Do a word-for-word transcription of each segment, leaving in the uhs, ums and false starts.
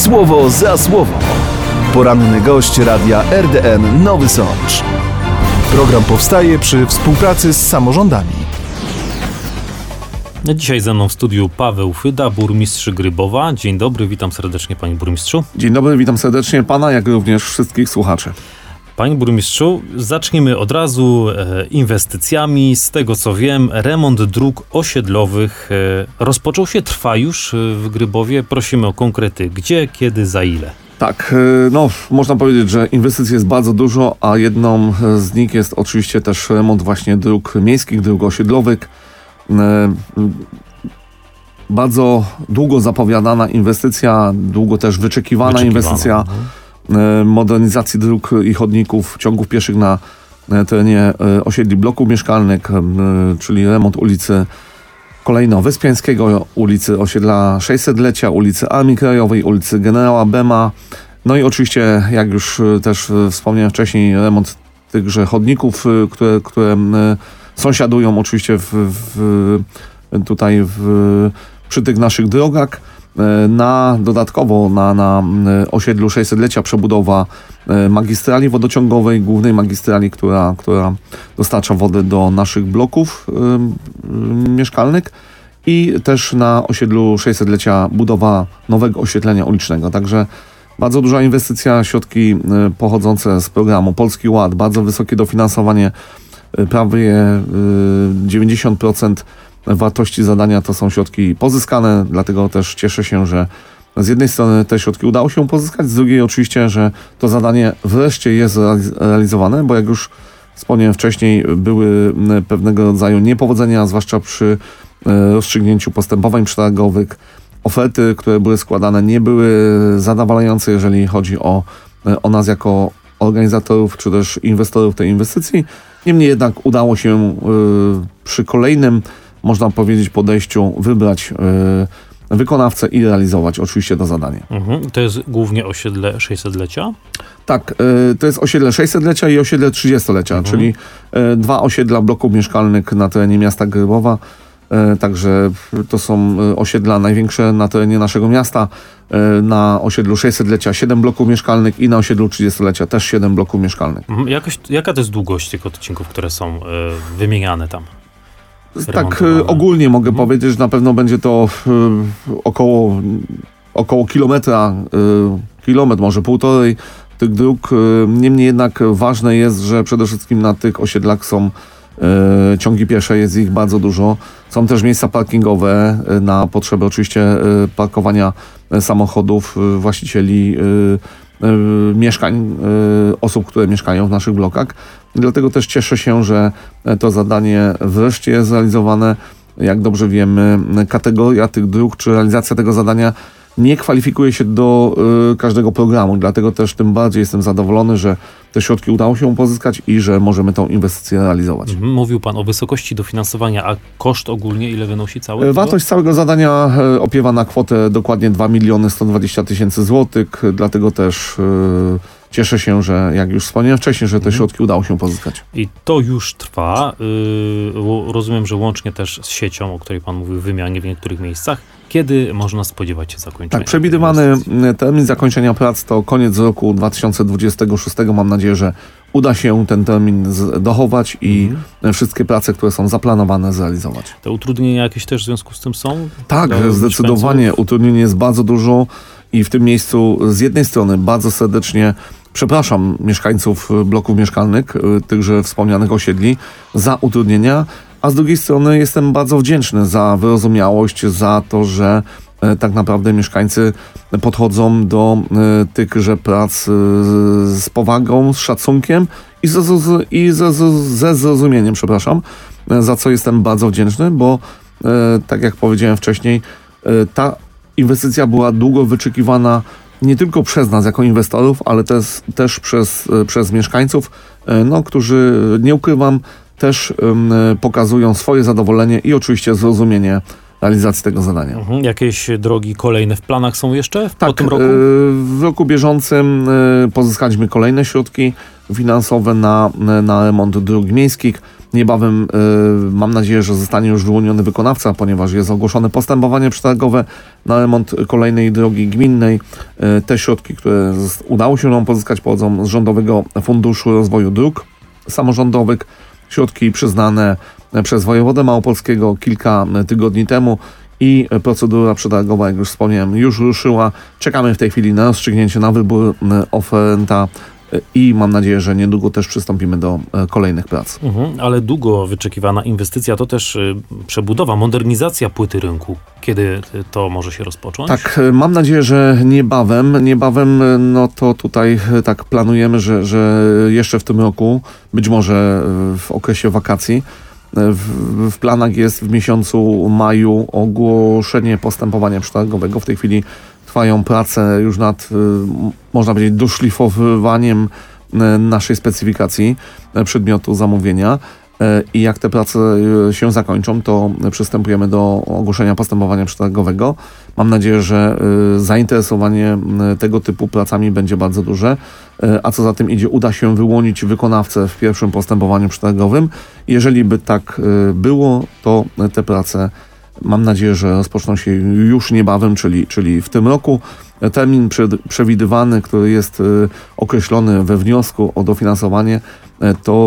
Słowo za słowo. Poranny gość radia R D N Nowy Sącz. Program powstaje przy współpracy z samorządami. Dzisiaj ze mną w studiu Paweł Fyda, burmistrz Grybowa. Dzień dobry, witam serdecznie panie burmistrzu. Dzień dobry, witam serdecznie pana, jak również wszystkich słuchaczy. Panie burmistrzu, zacznijmy od razu e, inwestycjami. Z tego co wiem, remont dróg osiedlowych e, rozpoczął się, trwa już w Grybowie. Prosimy o konkrety. Gdzie, kiedy, za ile? Tak, no można powiedzieć, że inwestycji jest bardzo dużo, a jedną z nich jest oczywiście też remont właśnie dróg miejskich, dróg osiedlowych. Bardzo długo zapowiadana inwestycja, długo też wyczekiwana, wyczekiwana. inwestycja mhm. modernizacji dróg i chodników, ciągów pieszych na terenie osiedli bloków mieszkalnych, czyli remont ulicy Kolejno-Wyspiańskiego, ulicy osiedla sześćsetlecia, ulicy Armii Krajowej, ulicy Generała Bema. No i oczywiście, jak już też wspomniałem wcześniej, remont tychże chodników, które, które sąsiadują oczywiście w, w, tutaj w, przy tych naszych drogach. Na, dodatkowo na, na osiedlu sześćsetlecia przebudowa magistrali wodociągowej, głównej magistrali, która, która dostarcza wodę do naszych bloków y, y, mieszkalnych, i też na osiedlu sześćsetlecia budowa nowego oświetlenia ulicznego. Także bardzo duża inwestycja, środki y, pochodzące z programu Polski Ład, bardzo wysokie dofinansowanie, y, prawie y, dziewięćdziesiąt procent wartości zadania to są środki pozyskane, dlatego też cieszę się, że z jednej strony te środki udało się pozyskać, z drugiej oczywiście, że to zadanie wreszcie jest realizowane, bo jak już wspomniałem wcześniej, były pewnego rodzaju niepowodzenia, zwłaszcza przy rozstrzygnięciu postępowań przetargowych. Oferty, które były składane, nie były zadowalające, jeżeli chodzi o, o nas jako organizatorów czy też inwestorów tej inwestycji. Niemniej jednak udało się przy kolejnym, można powiedzieć, podejściu wybrać y, wykonawcę i realizować oczywiście to zadanie. Mhm. To jest głównie osiedle sześćsetlecia? Tak, y, to jest osiedle sześćsetlecia i osiedle trzydziestolecia, mhm. czyli y, dwa osiedla bloków mieszkalnych na terenie miasta Grybowa. Y, także to są osiedla największe na terenie naszego miasta. Y, na osiedlu sześćsetlecia siedem bloków mieszkalnych i na osiedlu trzydziestolecia też siedem bloków mieszkalnych. Mhm. Jakoś, jaka to jest długość tych odcinków, które są y, wymieniane tam? Tak ogólnie mogę mhm. powiedzieć, że na pewno będzie to y, około, około kilometra, y, kilometr, może półtorej tych dróg. Y, niemniej jednak ważne jest, że przede wszystkim na tych osiedlach są y, ciągi piesze, jest ich bardzo dużo. Są też miejsca parkingowe y, na potrzeby oczywiście y, parkowania y, samochodów y, właścicieli y, y, mieszkań, y, osób, które mieszkają w naszych blokach. Dlatego też cieszę się, że to zadanie wreszcie jest zrealizowane. Jak dobrze wiemy, kategoria tych dróg czy realizacja tego zadania nie kwalifikuje się do y, każdego programu. Dlatego też tym bardziej jestem zadowolony, że te środki udało się pozyskać i że możemy tą inwestycję realizować. Mówił pan o wysokości dofinansowania, a koszt ogólnie ile wynosi cały? Wartość całego zadania opiewa na kwotę dokładnie dwa miliony sto dwadzieścia tysięcy złotych. Dlatego też y, cieszę się, że jak już wspomniałem wcześniej, że te mhm. środki udało się pozyskać. I to już trwa. Yy, rozumiem, że łącznie też z siecią, o której pan mówił, w wymianie w niektórych miejscach. Kiedy można spodziewać się zakończenia? Tak, przewidywany termin zakończenia prac to koniec roku dwa tysiące dwudziestego szóstego. Mam nadzieję, że uda się ten termin dochować i mhm. wszystkie prace, które są zaplanowane, zrealizować. Te utrudnienia jakieś też w związku z tym są? Tak, zdecydowanie. Mieszkańców? Utrudnień jest bardzo dużo i w tym miejscu z jednej strony bardzo serdecznie przepraszam mieszkańców bloków mieszkalnych, tychże wspomnianych osiedli, za utrudnienia, a z drugiej strony jestem bardzo wdzięczny za wyrozumiałość, za to, że e, tak naprawdę mieszkańcy podchodzą do e, tychże prac e, z powagą, z szacunkiem i, z, z, i z, z, ze zrozumieniem, przepraszam, e, za co jestem bardzo wdzięczny, bo e, tak jak powiedziałem wcześniej, e, ta inwestycja była długo wyczekiwana nie tylko przez nas jako inwestorów, ale też, też przez, przez mieszkańców, no, którzy, nie ukrywam, też um, pokazują swoje zadowolenie i oczywiście zrozumienie realizacji tego zadania. Mhm. Jakieś drogi kolejne w planach są jeszcze w, tak, po tym roku? W roku bieżącym pozyskaliśmy kolejne środki finansowe na, na remont dróg miejskich. Niebawem mam nadzieję, że zostanie już wyłoniony wykonawca, ponieważ jest ogłoszone postępowanie przetargowe na remont kolejnej drogi gminnej. Te środki, które udało się nam pozyskać, pochodzą z Rządowego Funduszu Rozwoju Dróg Samorządowych. Środki przyznane przez wojewodę małopolskiego kilka tygodni temu i procedura przetargowa, jak już wspomniałem, już ruszyła. Czekamy w tej chwili na rozstrzygnięcie, na wybór oferenta i mam nadzieję, że niedługo też przystąpimy do kolejnych prac. Mhm, ale długo wyczekiwana inwestycja to też y, przebudowa, modernizacja płyty rynku. Kiedy to może się rozpocząć? Tak, mam nadzieję, że niebawem. Niebawem, no to tutaj tak planujemy, że, że jeszcze w tym roku, być może w okresie wakacji, w, w planach jest w miesiącu maju ogłoszenie postępowania przetargowego. W tej chwili trwają prace już nad, można powiedzieć, doszlifowywaniem naszej specyfikacji przedmiotu zamówienia. I jak te prace się zakończą, to przystępujemy do ogłoszenia postępowania przetargowego. Mam nadzieję, że zainteresowanie tego typu pracami będzie bardzo duże, a co za tym idzie, uda się wyłonić wykonawcę w pierwszym postępowaniu przetargowym. Jeżeli by tak było, to te prace, mam nadzieję, że rozpoczną się już niebawem, czyli, czyli w tym roku. Termin przewidywany, który jest y, określony we wniosku o dofinansowanie, y, to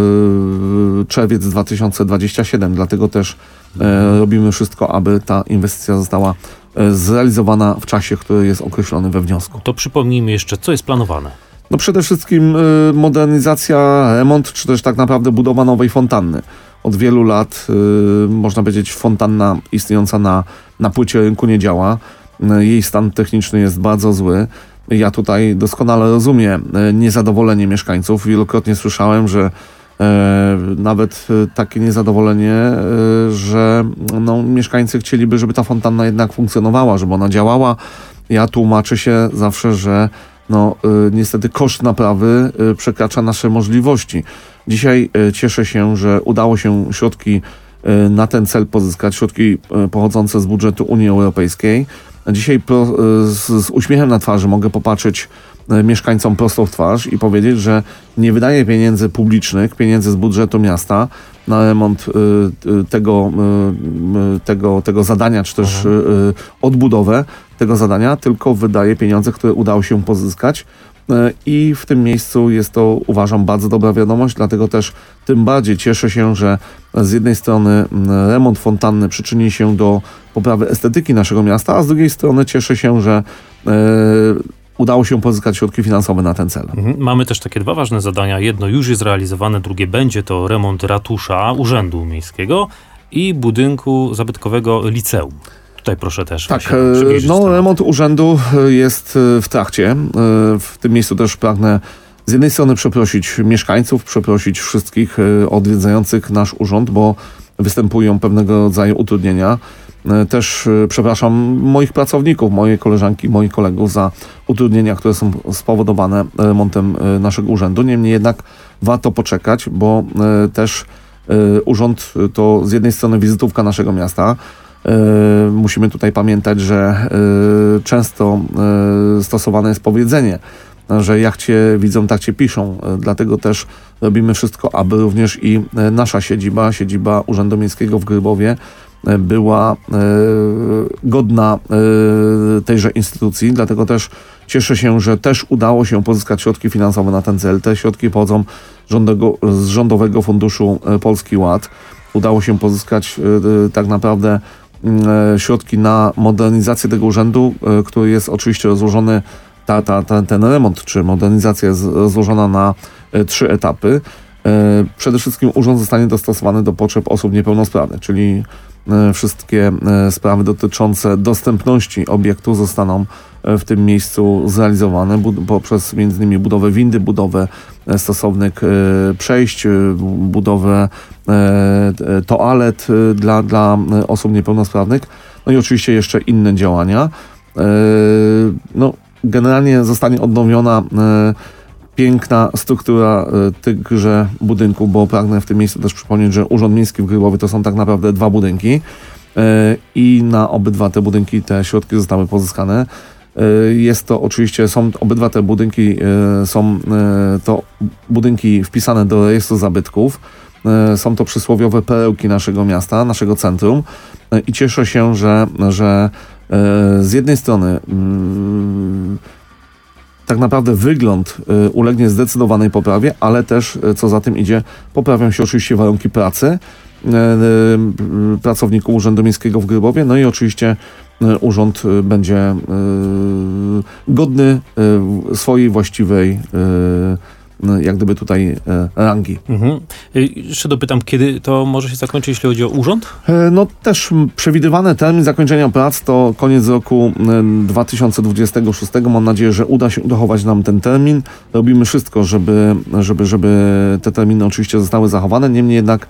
y, czerwiec dwa tysiące dwudziesty siódmy. Dlatego też y, robimy wszystko, aby ta inwestycja została y, zrealizowana w czasie, który jest określony we wniosku. To przypomnijmy jeszcze, co jest planowane. No przede wszystkim y, modernizacja, remont, czy też tak naprawdę budowa nowej fontanny. Od wielu lat, y, można powiedzieć, fontanna istniejąca na, na płycie rynku nie działa. Jej stan techniczny jest bardzo zły. Ja tutaj doskonale rozumiem niezadowolenie mieszkańców. Wielokrotnie słyszałem, że e, nawet takie niezadowolenie, e, że no, mieszkańcy chcieliby, żeby ta fontanna jednak funkcjonowała, żeby ona działała. Ja tłumaczę się zawsze, że no, e, niestety koszt naprawy e, przekracza nasze możliwości. Dzisiaj e, cieszę się, że udało się środki e, na ten cel pozyskać, środki e, pochodzące z budżetu Unii Europejskiej. Dzisiaj pro, z, z uśmiechem na twarzy mogę popatrzeć mieszkańcom prosto w twarz i powiedzieć, że nie wydaje pieniędzy publicznych, pieniędzy z budżetu miasta na remont y, tego, y, tego, tego zadania, czy też y, odbudowę tego zadania, tylko wydaje pieniądze, które udało się pozyskać. I w tym miejscu jest to, uważam, bardzo dobra wiadomość, dlatego też tym bardziej cieszę się, że z jednej strony remont fontanny przyczyni się do poprawy estetyki naszego miasta, a z drugiej strony cieszę się, że e, udało się pozyskać środki finansowe na ten cel. Mhm. Mamy też takie dwa ważne zadania. Jedno już jest realizowane, drugie będzie, to remont ratusza, Urzędu Miejskiego i budynku zabytkowego liceum. Tutaj proszę też. Tak, no remont urzędu jest w trakcie. W tym miejscu też pragnę z jednej strony przeprosić mieszkańców, przeprosić wszystkich odwiedzających nasz urząd, bo występują pewnego rodzaju utrudnienia. Też przepraszam moich pracowników, moje koleżanki, moich kolegów za utrudnienia, które są spowodowane remontem naszego urzędu. Niemniej jednak warto poczekać, bo też urząd to z jednej strony wizytówka naszego miasta. Yy, musimy tutaj pamiętać, że yy, często yy, stosowane jest powiedzenie, że jak cię widzą, tak cię piszą. Yy, dlatego też robimy wszystko, aby również i yy, nasza siedziba, siedziba Urzędu Miejskiego w Grybowie yy, była yy, godna yy, tejże instytucji. Dlatego też cieszę się, że też udało się pozyskać środki finansowe na ten cel. Te środki pochodzą rządego, z Rządowego Funduszu yy, Polski Ład. Udało się pozyskać yy, tak naprawdę środki na modernizację tego urzędu, który jest oczywiście rozłożony, ta, ta, ta, ten remont czy modernizacja jest rozłożona na trzy etapy. Przede wszystkim urząd zostanie dostosowany do potrzeb osób niepełnosprawnych, czyli wszystkie sprawy dotyczące dostępności obiektu zostaną w tym miejscu zrealizowane poprzez między innymi budowę windy, budowę stosownych przejść, budowę toalet dla, dla osób niepełnosprawnych, no i oczywiście jeszcze inne działania. No, generalnie zostanie odnowiona piękna struktura tychże budynków, bo pragnę w tym miejscu też przypomnieć, że Urząd Miejski w Grybowie to są tak naprawdę dwa budynki i na obydwa te budynki te środki zostały pozyskane. Jest to oczywiście, są obydwa te budynki, są to budynki wpisane do rejestru zabytków. Są to przysłowiowe perełki naszego miasta, naszego centrum i cieszę się, że, że z jednej strony tak naprawdę wygląd ulegnie zdecydowanej poprawie, ale też, co za tym idzie, poprawią się oczywiście warunki pracy pracowników Urzędu Miejskiego w Grybowie, no i oczywiście urząd będzie godny swojej właściwej jak gdyby tutaj rangi. Mhm. Jeszcze dopytam, kiedy to może się zakończyć, jeśli chodzi o urząd? No też przewidywany termin zakończenia prac to koniec roku dwa tysiące dwudziestego szóstego. Mam nadzieję, że uda się dochować nam ten termin. Robimy wszystko, żeby, żeby, żeby te terminy oczywiście zostały zachowane. Niemniej jednak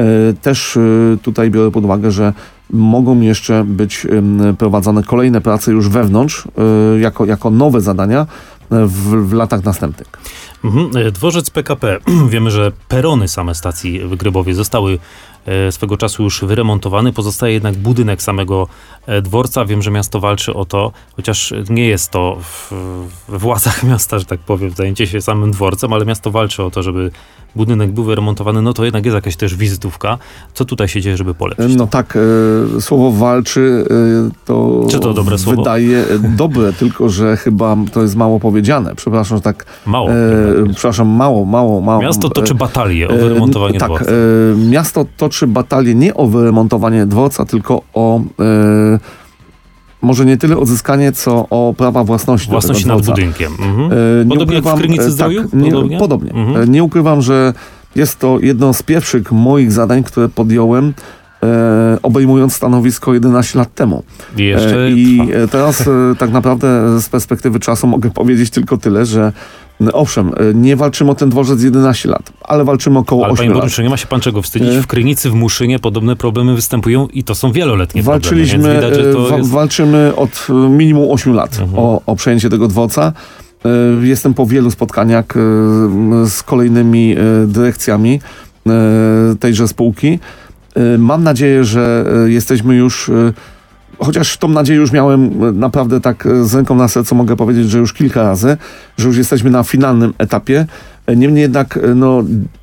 też tutaj biorę pod uwagę, że mogą jeszcze być prowadzone kolejne prace już wewnątrz, jako, jako nowe zadania w, w latach następnych. Mhm. Dworzec P K P. Wiemy, że perony same stacji w Grybowie zostały e, swego czasu już wyremontowane. Pozostaje jednak budynek samego e, dworca. Wiem, że miasto walczy o to, chociaż nie jest to w, we władzach miasta, że tak powiem, zajęcie się samym dworcem, ale miasto walczy o to, żeby budynek był wyremontowany. No to jednak jest jakaś też wizytówka. Co tutaj się dzieje, żeby polepszyć? No tak, e, słowo walczy e, to, Czy to dobre słowo? wydaje dobre, tylko że chyba to jest mało powiedziane. Przepraszam, że tak... Mało. E, przepraszam, mało, mało, mało. Miasto toczy batalię o wyremontowanie e, tak, dworca. E, miasto toczy batalię nie o wyremontowanie dworca, tylko o... E, może nie tyle odzyskanie, co o prawa własności. Własności nad budynkiem. Mhm. E, Podobnie jak w Krynicy Zdroju? Tak, nie, podobnie. podobnie. Mhm. E, nie ukrywam, że jest to jedno z pierwszych moich zadań, które podjąłem, e, obejmując stanowisko jedenaście lat temu. I jeszcze e, I trwa. teraz e, tak naprawdę z perspektywy czasu mogę powiedzieć tylko tyle, że owszem, nie walczymy o ten dworzec jedenaście lat, ale walczymy około ale ośmiu panie lat. burmistrzu, nie ma się pan czego wstydzić. E... W Krynicy, w Muszynie podobne problemy występują i to są wieloletnie Walczyliśmy, problemy. Więc widać, że to wa- jest... Walczymy od minimum ośmiu lat Mhm. o, o przejęcie tego dworca. E, Jestem po wielu spotkaniach e, z kolejnymi e, dyrekcjami e, tejże spółki. E, Mam nadzieję, że e, jesteśmy już... e, Chociaż tą nadzieję już miałem e, naprawdę tak e, z ręką na sercu, mogę powiedzieć, że już kilka razy, że już jesteśmy na finalnym etapie. E, Niemniej jednak, e, no,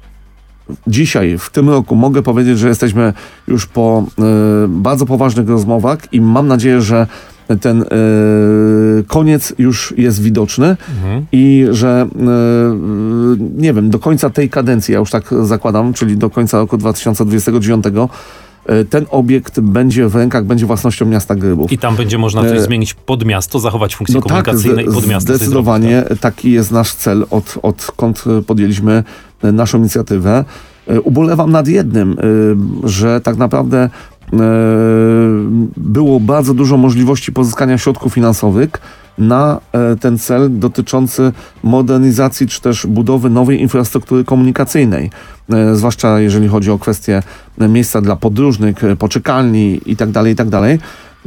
dzisiaj, w tym roku mogę powiedzieć, że jesteśmy już po e, bardzo poważnych rozmowach i mam nadzieję, że ten e, koniec już jest widoczny Mhm. i że e, nie wiem, do końca tej kadencji, ja już tak zakładam, czyli do końca roku dwa tysiące dwudziestego dziewiątego ten obiekt będzie w rękach, będzie własnością miasta Grybów. I tam będzie można coś E, zmienić pod miasto, zachować funkcje No tak, komunikacyjne i pod miasto. coś zdecydowanie zrobić, taki jest nasz cel, od, odkąd podjęliśmy naszą inicjatywę. E, Ubolewam nad jednym, e, że tak naprawdę e, było bardzo dużo możliwości pozyskania środków finansowych na e, ten cel dotyczący modernizacji czy też budowy nowej infrastruktury komunikacyjnej. E, zwłaszcza jeżeli chodzi o kwestie e, miejsca dla podróżnych, e, poczekalni itd., itd. E,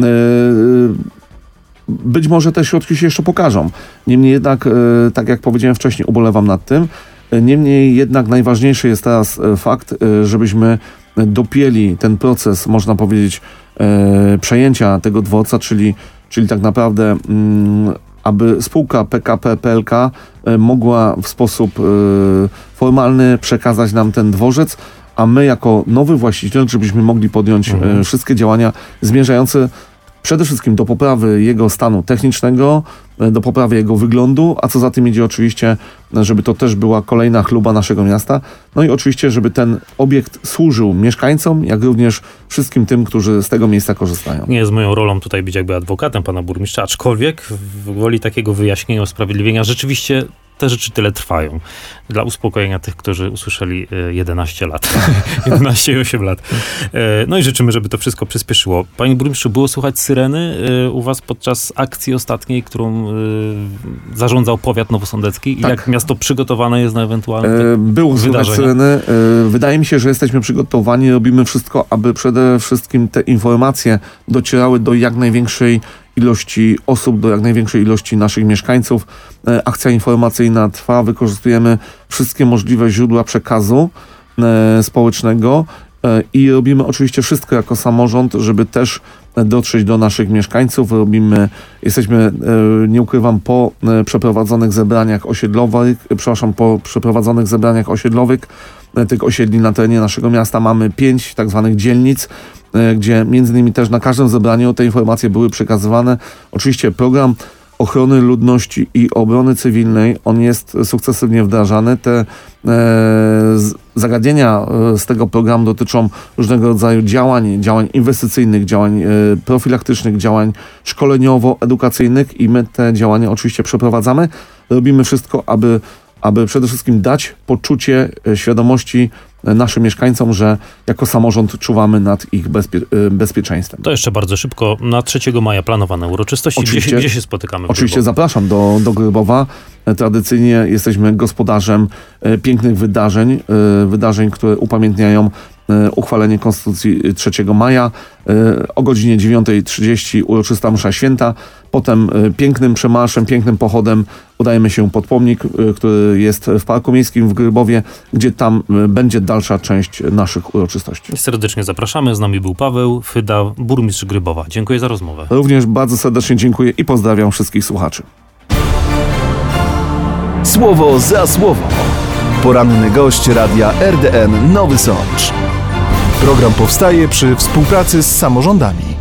Być może te środki się jeszcze pokażą. Niemniej jednak, e, tak jak powiedziałem wcześniej, ubolewam nad tym. E, Niemniej jednak najważniejszy jest teraz e, fakt, e, żebyśmy dopięli ten proces, można powiedzieć, e, przejęcia tego dworca, czyli, czyli tak naprawdę, mm, aby spółka P K P P L K e, mogła w sposób e, formalny przekazać nam ten dworzec, a my jako nowy właściciel, żebyśmy mogli podjąć Mhm. e, wszystkie działania zmierzające przede wszystkim do poprawy jego stanu technicznego, e, do poprawy jego wyglądu, a co za tym idzie oczywiście, żeby to też była kolejna chluba naszego miasta. No i oczywiście, żeby ten obiekt służył mieszkańcom, jak również wszystkim tym, którzy z tego miejsca korzystają. Nie jest moją rolą tutaj być jakby adwokatem pana burmistrza, aczkolwiek w woli takiego wyjaśnienia, usprawiedliwienia rzeczywiście te rzeczy tyle trwają. Dla uspokojenia tych, którzy usłyszeli e, jedenaście lat. jedenaście i osiem lat. E, No i życzymy, żeby to wszystko przyspieszyło. Panie burmistrzu, było słychać syreny e, u was podczas akcji ostatniej, którą e, zarządzał powiat nowosądecki? I Tak. jak miasto przygotowane jest na ewentualne E, Było słychać wydarzenia? syreny. E, Wydaje mi się, że jesteśmy przygotowani, robimy wszystko, aby przede wszystkim te informacje docierały do jak największej ilości osób, do jak największej ilości naszych mieszkańców. E, Akcja informacyjna trwa, wykorzystujemy wszystkie możliwe źródła przekazu e, społecznego e, i robimy oczywiście wszystko jako samorząd, żeby też dotrzeć do naszych mieszkańców. Robimy, jesteśmy, e, nie ukrywam, po e, przeprowadzonych zebraniach osiedlowych, e, przepraszam, po przeprowadzonych zebraniach osiedlowych e, tych osiedli na terenie naszego miasta. Mamy pięć tak zwanych dzielnic, e, gdzie między innymi też na każdym zebraniu te informacje były przekazywane. Oczywiście program ochrony ludności i obrony cywilnej, on jest sukcesywnie wdrażany. Te e, z, zagadnienia e, z tego programu dotyczą różnego rodzaju działań, działań inwestycyjnych, działań e, profilaktycznych, działań szkoleniowo-edukacyjnych i my te działania oczywiście przeprowadzamy. Robimy wszystko, aby, aby przede wszystkim dać poczucie e, świadomości naszym mieszkańcom, że jako samorząd czuwamy nad ich bezpie, bezpieczeństwem. To jeszcze bardzo szybko. Na trzeciego maja planowane uroczystości. Gdzie się, gdzie się spotykamy? Oczywiście zapraszam do, do Grybowa. Tradycyjnie jesteśmy gospodarzem e, pięknych wydarzeń, e, wydarzeń, które upamiętniają e, uchwalenie Konstytucji trzeciego maja. E, o godzinie dziewiątej trzydzieści uroczysta msza święta. Potem e, pięknym przemarszem, pięknym pochodem udajemy się pod pomnik, e, który jest w Parku Miejskim w Grybowie, gdzie tam e, będzie dalsza część naszych uroczystości. Serdecznie zapraszamy. Z nami był Paweł Fyda, burmistrz Grybowa. Dziękuję za rozmowę. Również bardzo serdecznie dziękuję i pozdrawiam wszystkich słuchaczy. Słowo za słowo. Poranny gość radia R D N Nowy Sącz. Program powstaje przy współpracy z samorządami.